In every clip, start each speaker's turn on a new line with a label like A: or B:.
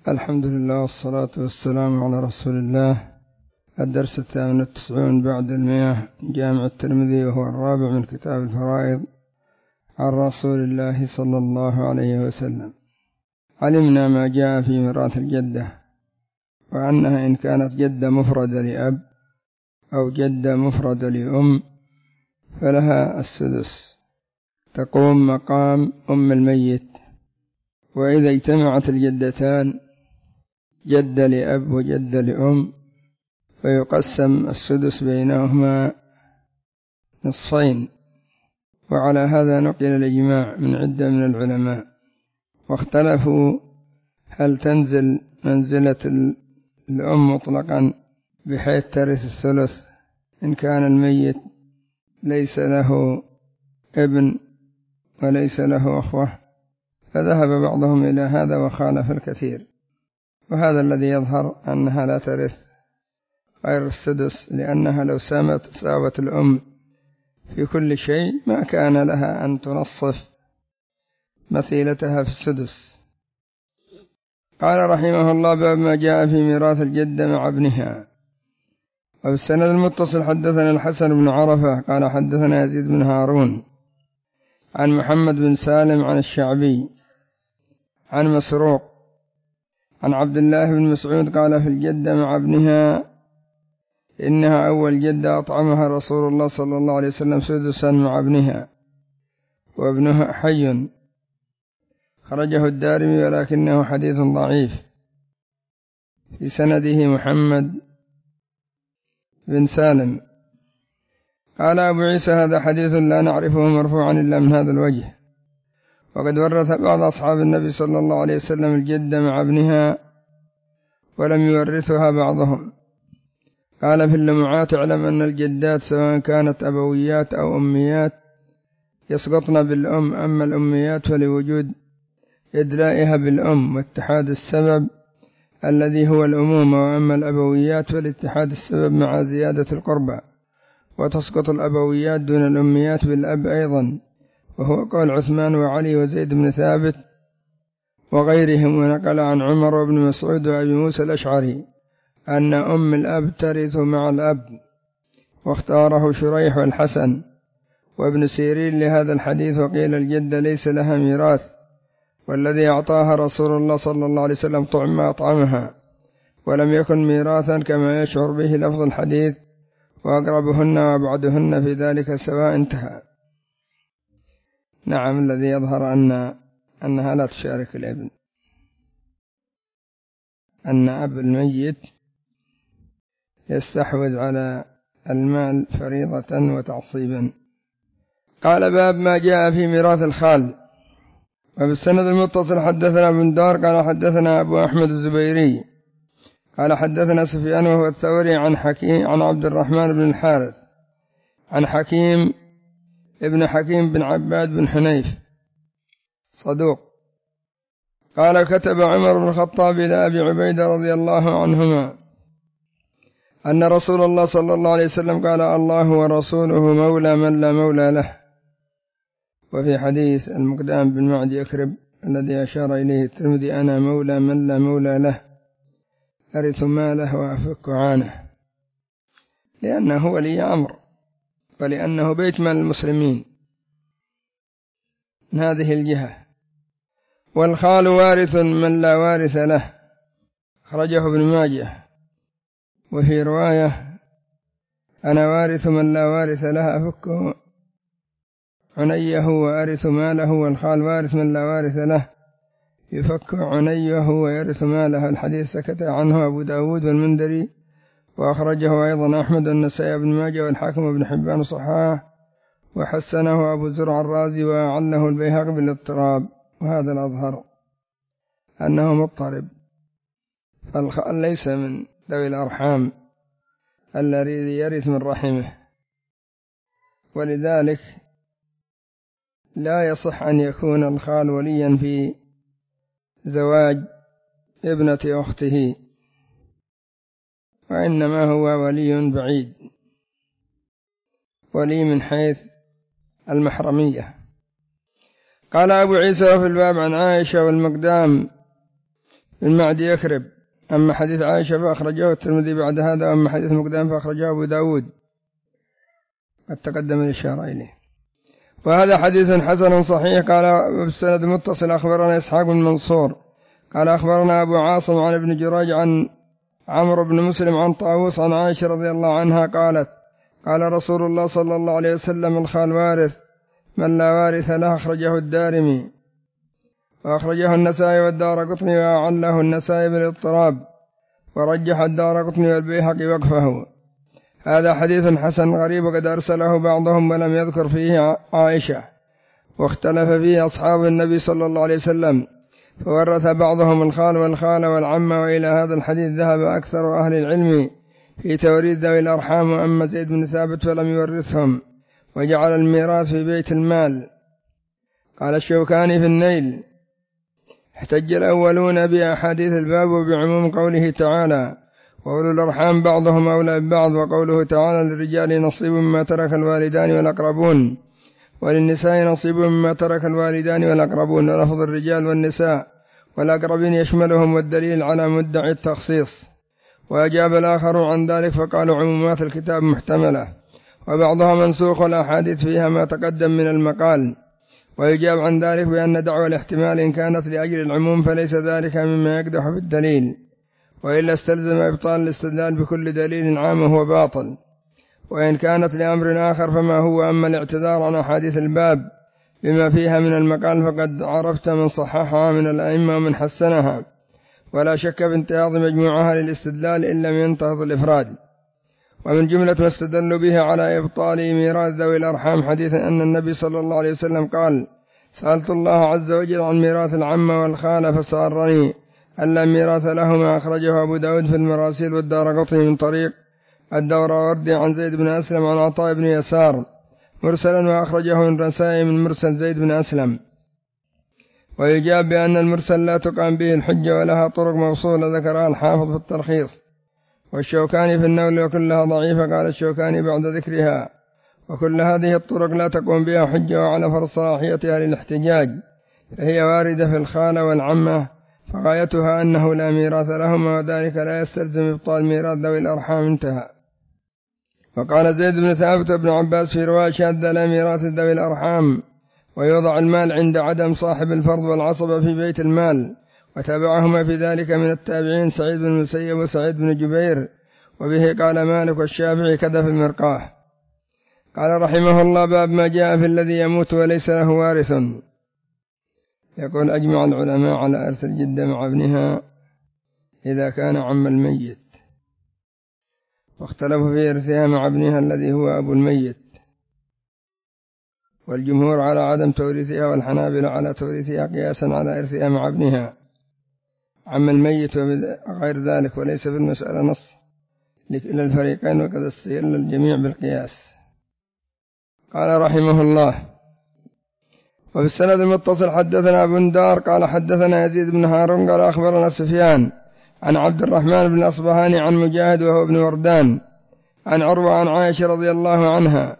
A: الحمد لله والصلاة والسلام على رسول الله. الدرس 98 بعد 100 جامع الترمذي، وهو الرابع من كتاب الفرائض عن رسول الله صلى الله عليه وسلم. علمنا ما جاء في ميراث الجدة، وأنها إن كانت جدة مفردة لأب أو جدة مفردة لأم فلها السدس، تقوم مقام أم الميت. وإذا اجتمعت الجدتان جدة لأب وجدة لأم فيقسم السدس بينهما نصفين. وعلى هذا نقل الإجماع من عدة من العلماء، واختلفوا هل تنزل منزلة الأم مطلقا بحيث ترث الثلث إن كان الميت ليس له ابن وليس له أخوة، فذهب بعضهم إلى هذا وخالف الكثير. وهذا الذي يظهر أنها لا ترث غير السدس، لأنها لو ساوت الأم في كل شيء ما كان لها أن تنصف مثيلتها في السدس. قال رحمه الله: باب ما جاء في ميراث الجدة مع ابنها. وفي السند المتصل حدثنا الحسن بن عرفة قال حدثنا يزيد بن هارون عن محمد بن سالم عن الشعبي عن مسروق عن عبد الله بن مسعود قال: في الجدة مع ابنها إنها أول جدة أطعمها رسول الله صلى الله عليه وسلم سدسا مع ابنها، وابنها حي. خرجه الدارمي ولكنه حديث ضعيف، في سنده محمد بن سالم. قال أبو عيسى: هذا حديث لا نعرفه مرفوعا إلا من هذا الوجه، وقد ورث بعض أصحاب النبي صلى الله عليه وسلم الجدة مع ابنها ولم يورثها بعضهم. قال في اللمعات: اعلم أن الجدات سواء كانت أبويات أو أميات يسقطن بالأم، أما الأميات فلوجود إدلائها بالأم واتحاد السبب الذي هو الأمومة، وأما الأبويات فلاتحاد السبب مع زيادة القربى، وتسقط الأبويات دون الأميات بالأب أيضا، وهو قول عثمان وعلي وزيد بن ثابت وغيرهم. ونقل عن عمر وابن مسعود وأبي موسى الأشعري أن أم الأب ترث مع الأب، واختاره شريح والحسن وابن سيرين لهذا الحديث. وقيل الجدة ليس لها ميراث، والذي أعطاها رسول الله صلى الله عليه وسلم طعم ما أطعمها، ولم يكن ميراثا كما يشعر به لفظ الحديث: وأقربهن وأبعدهن في ذلك سواء. انتهى. نعم، الذي يظهر أنها لا تشارك الابن، أن أب الميت يستحوذ على المال فريضة وتعصيبا. قال: باب ما جاء في ميراث الخال. وبالسند المتصل حدثنا ابن دار قال حدثنا أبو أحمد الزبيري قال حدثنا سفيان وهو الثوري عن عبد الرحمن بن الحارث عن حكيم ابن حكيم بن عباد بن حنيف صدوق قال: كتب عمر بن الخطاب إلى أبي عبيدة رضي الله عنهما أن رسول الله صلى الله عليه وسلم قال: الله ورسوله مولى من لا مولى له. وفي حديث المقدام بن معد يكرب الذي أشار إليه الترمذي: أنا مولى من لا مولى له، أرث ماله وأفك عانه، لأنه ولي أمر، ولأنه بيت مال المسلمين من هذه الجهة. والخال وارث من لا وارث له، خرجه ابن ماجه. وفي رواية: أنا وارث من لا وارث له، أفك عنيه وأرث ماله. والخال وارث من لا وارث له، يفك عنيه ويرث ماله. الحديث سكت عنه أبو داود والمنذري، وأخرجه أيضا أحمد والنسائي بن ماجه والحاكم وابن حبان صححه، وحسنه أبو زرع الرازي، وأعله البيهقي بالاضطراب. وهذا الأظهر أنه مضطرب، فالخال ليس من ذوي الأرحام الذي يرث من رحمه، ولذلك لا يصح أن يكون الخال وليا في زواج ابنة أخته، وإنما هو ولي بعيد، ولي من حيث المحرمية. قال أبو عيسى: في الباب عن عائشة والمقدام من معد يكرب. أما حديث عائشة فأخرجه الترمذي بعد هذا، وأما حديث مقدام فأخرجه أبو داود، قد تقدم الإشارة إليه. وهذا حديث حسن صحيح. قال بالسند متصل أخبرنا إسحاق بن منصور قال أخبرنا أبو عاصم عن ابن جريج عن عمرو بن مسلم عن طاووس عن عائشة رضي الله عنها قالت قال رسول الله صلى الله عليه وسلم الخال وارث من لا وارث له. أخرجه الدارمي وأخرجه النسائي والدارقطني، وأعله النسائي بالاضطراب، ورجح الدارقطني والبيهقي وقفه. هذا حديث حسن غريب وقد أرسله بعضهم ولم يذكر فيه عائشة، واختلف فيه أصحاب النبي صلى الله عليه وسلم، فورث بعضهم الخال والخالة والعم. وإلى هذا الحديث ذهب أكثر أهل العلم في توريث ذوي الأرحام. وأما زيد بن ثابت فلم يورثهم، وجعل الميراث في بيت المال. قال الشوكاني في النيل: احتج الأولون بأحاديث الباب وبعموم قوله تعالى: وأولو الأرحام بعضهم أولى ببعض، وقوله تعالى: للرجال نصيب مما ترك الوالدان والأقربون، وللنساء نصيب مما ترك الوالدان والأقربون. ولفظ الرجال والنساء والأقربين يشملهم، والدليل على مدعي التخصيص. وأجاب الآخرون عن ذلك فقالوا عمومات الكتاب محتملة، وبعضها منسوخ، والأحاديث فيها ما تقدم من المقال. ويجاب عن ذلك بأن دعوى الاحتمال إن كانت لأجل العموم فليس ذلك مما يقدح بالدليل، وإلا استلزم إبطال الاستدلال بكل دليل عام وهو باطل. وإن كانت لأمر آخر فما هو. أما الاعتذار عن أحاديث الباب بما فيها من المقال فقد عرفت من صححها من الأئمة ومن حسنها، ولا شك في انتهاض مجموعها للاستدلال إن لم ينتهض الإفراد. ومن جملة ما استدلوا به على إبطال ميراث ذوي الأرحام حديث أن النبي صلى الله عليه وسلم قال: سألت الله عز وجل عن ميراث العم والخالة فسأرني ألا ميراث لهما. أخرجه أبو داود في المراسيل والدارقطني من طريق الدورقطني عن زيد بن أسلم عن عطاء بن يسار مرسلا، وأخرجه النسائي من مرسل زيد بن أسلم. ويجاب بأن المرسل لا تقام به الحجة، ولها طرق موصولة ذكرها الحافظ في التلخيص والشوكاني في النول، وكلها ضعيفة. قال الشوكاني بعد ذكرها: وكل هذه الطرق لا تقوم بها حجة، وعلى فرض صلاحيتها للاحتجاج فهي واردة في الخالة والعمة، فغايتها أنه لا ميراث لهما، وذلك لا يستلزم إبطال ميراث ذوي الأرحام. انتهى. وقال زيد بن ثابت وابن عباس في رواية شاذة: لا ميراث ذوي الأرحام، ويوضع المال عند عدم صاحب الفرض والعصبة في بيت المال. وتابعهما في ذلك من التابعين سعيد بن المسيب وسعيد بن جبير، وبه قال مالك والشافعي كذا في المرقاه. قال رحمه الله: باب ما جاء في الذي يموت وليس له وارث. يقول: أجمع العلماء على إرث الجدة مع ابنها إذا كان عم الميت، واختلفوا في إرثها مع ابنها الذي هو أبو الميت، والجمهور على عدم توريثها، والحنابلة على توريثها قياسا على إرثها مع ابنها عم الميت وغير ذلك، وليس في المسألة نص لكلا الفريقين، وقد استدل الجميع بالقياس. قال رحمه الله: وفي السند المتصل حدثنا أبو ندار قال حدثنا يزيد بن هارون قال أخبرنا سفيان عن عبد الرحمن بن أصبهاني عن مجاهد وهو ابن وردان عن عروة عن عائشة رضي الله عنها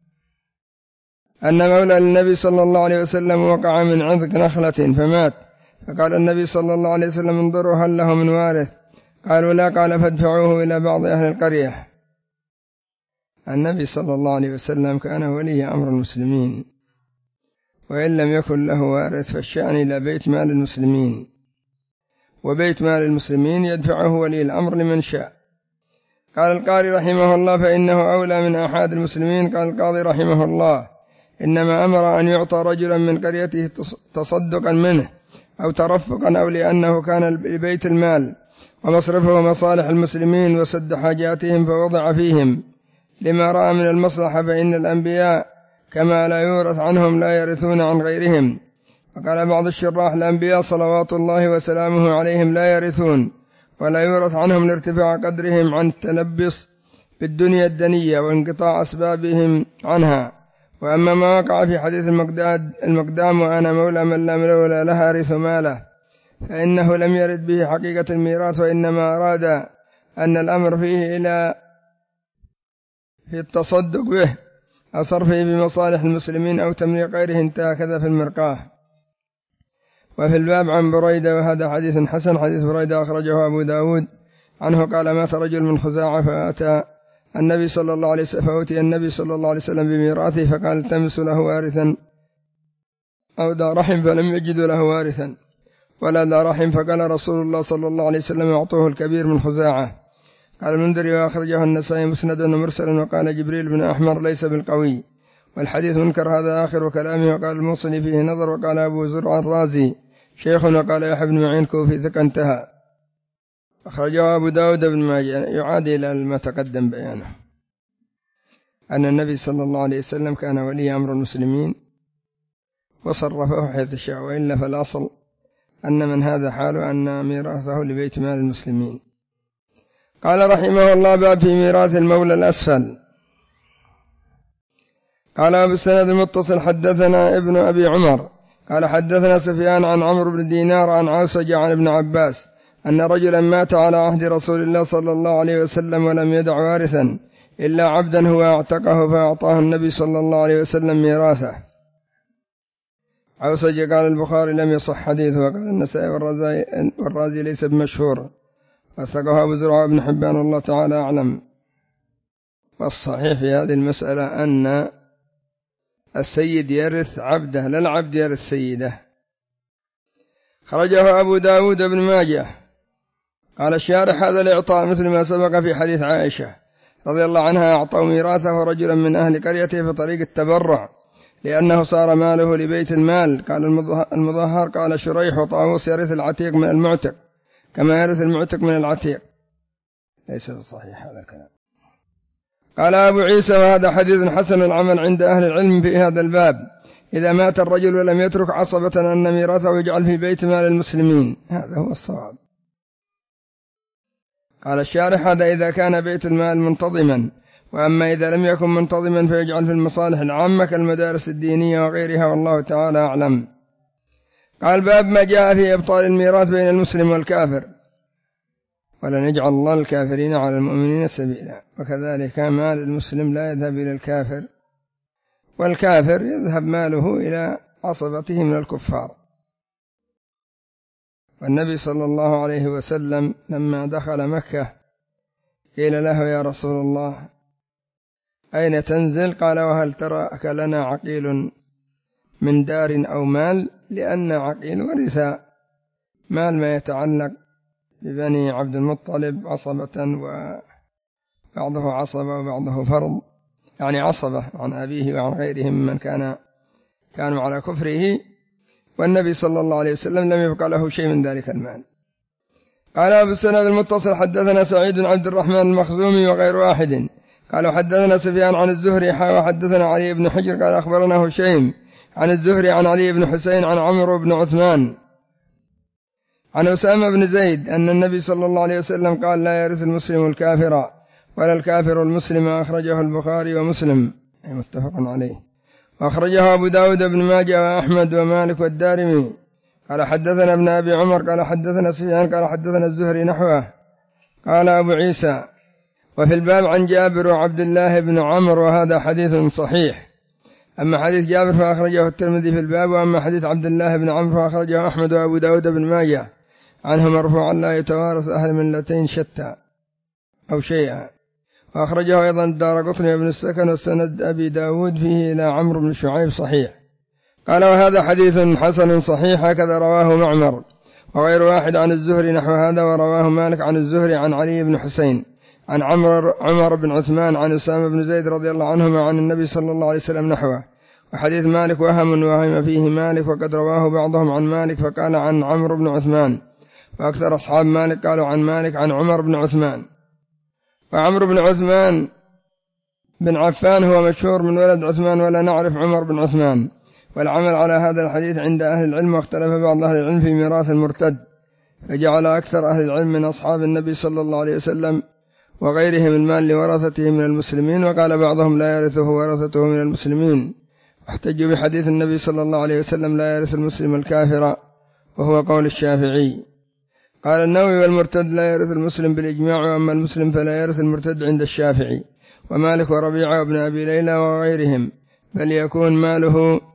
A: أن مولى للنبي صلى الله عليه وسلم وقع من عنق نخلة فمات، فقال النبي صلى الله عليه وسلم: انظروا هل له من وارث؟ قالوا لا. قال: فادفعوه إلى بعض أهل القرية. النبي صلى الله عليه وسلم كان ولي أمر المسلمين، وإن لم يكن له وارث فالشأن إلى بيت مال المسلمين، وبيت مال المسلمين يدفعه ولي الأمر لمن شاء. قال القاري رحمه الله: فإنه أولى من أحد المسلمين. قال القاضي رحمه الله: إنما أمر أن يعطى رجلا من قريته تصدقا منه أو ترفقا، أو لأنه كان لبيت المال ومصرفه ومصالح المسلمين وسد حاجاتهم فوضع فيهم لما رأى من المصلحة. فإن الأنبياء كما لا يورث عنهم لا يرثون عن غيرهم. وقال بعض الشراح: الأنبياء صلوات الله وسلامه عليهم لا يرثون ولا يورث عنهم لارتفاع قدرهم عن التلبس بالدنيا الدنية وانقطاع أسبابهم عنها. وأما ما وقع في حديث المقدام: وأنا مولى من لا مولى له أرث ماله، فإنه لم يرد به حقيقة الميراث، وإنما أراد أن الأمر فيه إلى في التصدق به أو صرفه بمصالح المسلمين أو تمليك غيره. انتهى. كذا في المرقاه. وفي الباب عن بريدة، وهذا حديث حسن. حديث بريدة أخرجه أبو داود عنه قال مات رجل من خزاعة فأتى النبي صلى الله عليه وسلم، فأتي النبي صلى الله عليه وسلم بميراثه فقال التمسوا له وارثا أو ذا رحم، فلم يجدوا له وارثا ولا ذا رحم، فقال رسول الله صلى الله عليه وسلم أعطوه الكبير من خزاعة. قال المنذري وأخرجه النسائي مسندا ومرسلا، وقال جبريل بن أحمر ليس بالقوي، والحديث منكر. هذا آخر كلامه. وقال الموصلي فيه نظر. وقال أبو زرع الرازي شيخ، وقال يحيى بن معين كوفي ثقة انتهى. أخرجه أبو داود بن ماجه. يعاد إلى ما تقدم بيانه أن النبي صلى الله عليه وسلم كان ولي أمر المسلمين وصرفه حيث شاء، وإلا فالأصل أن من هذا حاله أن ميراثه لبيت مال المسلمين. قال رحمه الله باب في ميراث المولى الأسفل. قال أبو السند المتصل حدثنا ابن أبي عمر قال حدثنا سفيان عن عمرو بن دينار عن عوسج عن ابن عباس أن رجلا مات على عهد رسول الله صلى الله عليه وسلم ولم يدع وارثا إلا عبدا هو اعتقه، فأعطاه النبي صلى الله عليه وسلم ميراثه. عوسج قال البخاري لم يصح حديثه، وقال النسائي والرازي ليس بمشهور، وثقه أبو زرع بن حبان والله تعالى أعلم. والصحيح في هذه المسألة أن السيد يرث عبده، لا العبد يرث سيده. خرجه أبو داود بن ماجه. قال الشارح هذا الإعطاء مثل ما سبق في حديث عائشة رضي الله عنها، أعطوا ميراثه رجلا من أهل قريته في طريق التبرع لأنه صار ماله لبيت المال. قال المظهر قال شريح وطاووس يرث العتيق من المعتق كما يرث المعتق من العتيق. ليس صحيح هذا الكلام. قال أبو عيسى وهذا حديث حسن. العمل عند أهل العلم في هذا الباب إذا مات الرجل ولم يترك عصبة أن ميراثه يجعل في بيت مال المسلمين، هذا هو الصواب. قال الشارح هذا إذا كان بيت المال منتظما، وأما إذا لم يكن منتظما فيجعل في المصالح العامة كالمدارس الدينية وغيرها، والله تعالى أعلم. قال باب ما جاء في إبطال الميراث بين المسلم والكافر، ولن يجعل الله الكافرين على المؤمنين سبيلا. وكذلك مال المسلم لا يذهب إلى الكافر، والكافر يذهب ماله إلى عصبته من الكفار. والنبي صلى الله عليه وسلم لما دخل مكة قيل له يا رسول الله أين تنزل؟ قال وهل تراك لنا عقيل من دار أو مال؟ لأن عقيل ورث مال ما يتعلق ببني عبد المطلب عصبة، وبعضه عصبة وبعضه فرض، يعني عصبة عن أبيه وعن غيرهم من كانوا على كفره، والنبي صلى الله عليه وسلم لم يبقى له شيء من ذلك المال. قال أبو السند المتصل حدثنا سعيد بن عبد الرحمن المخزومي وغير واحد قالوا حدثنا سفيان عن الزهري وحدثنا علي بن حجر قال أخبرنا هشيم عن الزهري عن علي بن حسين عن عمرو بن عثمان عن أسامة بن زيد أن النبي صلى الله عليه وسلم قال لا يرث المسلم الكافر ولا الكافر المسلم. أخرجه البخاري ومسلم متفق عليه، وأخرجه أبو داود بن ماجه وأحمد ومالك والدارمي. قال حدثنا ابن أبي عمر قال حدثنا سفيان قال حدثنا الزهري نحوه. قال أبو عيسى وفي الباب عن جابر وعبد الله بن عمرو، وهذا حديث صحيح. أما حديث جابر فأخرجه الترمذي في الباب، وأما حديث عبد الله بن عمرو فأخرجه أحمد وأبو داود بن ماجه عنه مرفوعا لا يتوارث أهل ملتين شتى أو شيئا. وأخرجه أيضا الدارقطني بن السكن والسند أبي داود فيه إلى عمرو بن شعيب صحيح. قال وهذا حديث حسن صحيح، هكذا رواه معمر وغير واحد عن الزهري نحو هذا، ورواه مالك عن الزهري عن علي بن حسين عن عمر بن عثمان عن أسامة بن زيد رضي الله عنهما عن النبي صلى الله عليه وسلم نحوه. وحديث مالك وهم فيه مالك، وقد رواه بعضهم عن مالك فقال عن عمرو بن عثمان، وأكثر أصحاب مالك قالوا عن مالك عن عمر بن عثمان. وعمرو بن عثمان بن عفان هو مشهور من ولد عثمان، ولا نعرف عمر بن عثمان. والعمل على هذا الحديث عند أهل العلم، واختلف بعض أهل العلم في ميراث المرتد، فجعل أكثر أهل العلم من أصحاب النبي صلى الله عليه وسلم وغيرهم المال لورثته من المسلمين، وقال بعضهم لا يرثه ورثته من المسلمين، واحتجوا بحديث النبي صلى الله عليه وسلم لا يرث المسلم الكافر، وهو قول الشافعي. قال النووي والمرتد لا يرث المسلم بالإجماع، وأما المسلم فلا يرث المرتد عند الشافعي ومالك وربيعة وابن أبي ليلى وغيرهم، بل يكون ماله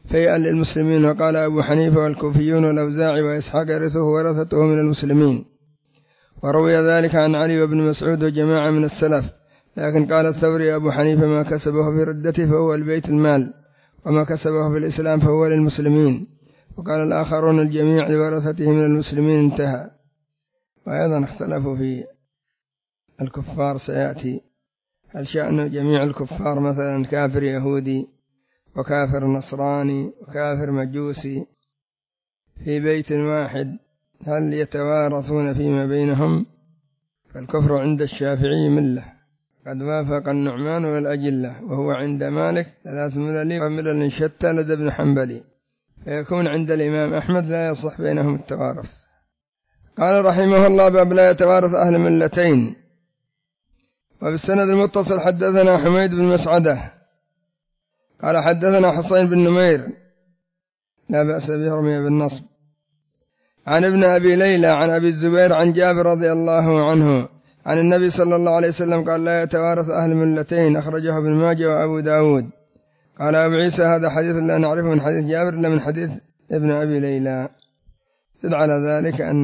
A: فيئا للمسلمين. وقال أبو حنيفة والكوفيون والأوزاعي وإسحاق يرثه ورثته من المسلمين. وروي ذلك عن علي وابن مسعود وجماعة من السلف. لكن قال الثوري أبو حنيفة ما كسبه في ردته فهو البيت المال، وما كسبه في الإسلام فهو للمسلمين. وقال الآخرون الجميع لورثته من المسلمين، انتهى. وأيضا اختلفوا في الكفار سيأتي، هل شأن جميع الكفار مثلا كافر يهودي وكافر نصراني وكافر مجوسي في بيت واحد هل يتوارثون فيما بينهم؟ فالكفر عند الشافعي ملة، قد وافق النعمان والأجلة، وهو عند مالك 3 ملل وملل شتى لدى ابن حنبل، فيكون عند الإمام أحمد لا يصح بينهم التوارث. قال رحمه الله: باب لا يتوارث أهل ملتين. وبالسند المتصل حدثنا حميد بن مسعدة قال حدثنا حسين بن نمير لا بأس به رمي بالنصب عن ابن أبي ليلى عن أبي الزبير عن جابر رضي الله عنه عن النبي صلى الله عليه وسلم قال: لا يتوارث أهل ملتين. أخرجه ابن ماجه وأبو داود. قال أبو عيسى: هذا حديث لا نعرفه من حديث جابر إلا من حديث ابن أبي ليلى. زد على ذلك أن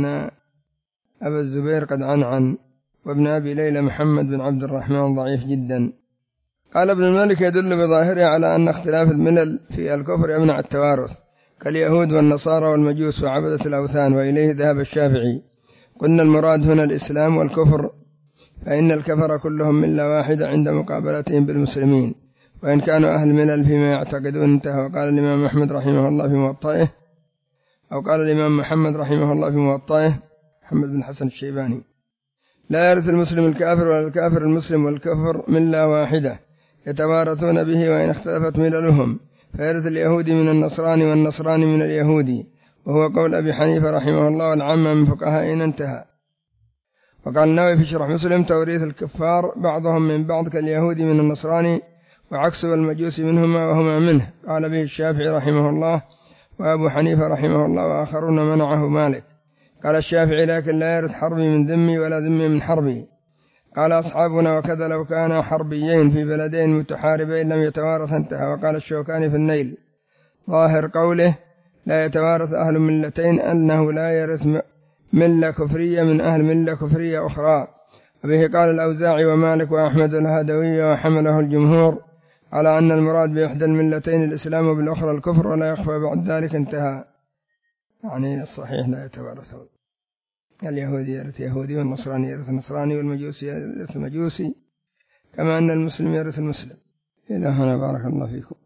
A: أبا الزبير قد عنعن، وابن أبي ليلى محمد بن عبد الرحمن ضعيف جدا. قال ابن الملك: يدل بظاهره على أن اختلاف الملل في الكفر يمنع التوارث، كاليهود والنصارى والمجوس وعبدة الأوثان، وإليه ذهب الشافعي. قلنا المراد هنا الإسلام والكفر، فإن الكفر كلهم ملة واحدة عند مقابلتهم بالمسلمين، وإن كانوا أهل ملل فيما يعتقدون، انتهى. وقال الإمام أحمد رحمه الله في موطئه، أو قال الإمام محمد رحمه الله في موطئه محمد بن حسن الشيباني: لا يرث المسلم الكافر ولا الكافر المسلم، والكفر ملة واحدة يتوارثون به وإن اختلفت مللهم، فيرث اليهودي من النصراني والنصراني من اليهودي، وهو قول أبي حنيفة رحمه الله والعامة من فقهائنا، انتهى. وقال النووي في شرح مسلم: توريث الكفار بعضهم من بعض كاليهودي من النصراني، وعكسه المجوس منهما وهما منه. قال به الشافعي رحمه الله وأبو حنيفة رحمه الله وآخرون منعه مالك. قال الشافعي: لكن لا يرث حربي من ذمي ولا ذمي من حربي. قال أصحابنا: وكذا لو كانا حربيين في بلدين متحاربين لم يتوارث، انتهى. وقال الشوكاني في النيل: ظاهر قوله لا يتوارث أهل ملتين أنه لا يرث ملة كفرية من أهل ملة كفرية أخرى. وبه قال الأوزاعي ومالك وأحمد الهدوي، وحمله الجمهور على أن المراد بإحدى الملتين الإسلام وبالأخرى الكفر، ولا يخفى بعد ذلك، انتهى. يعني الصحيح لا يتوارثون، اليهودي يرث يهودي، والنصراني يرث نصراني، والمجوسي يرث مجوسي، كما أن المسلم يرث المسلم. إلى هنا، بارك الله فيكم.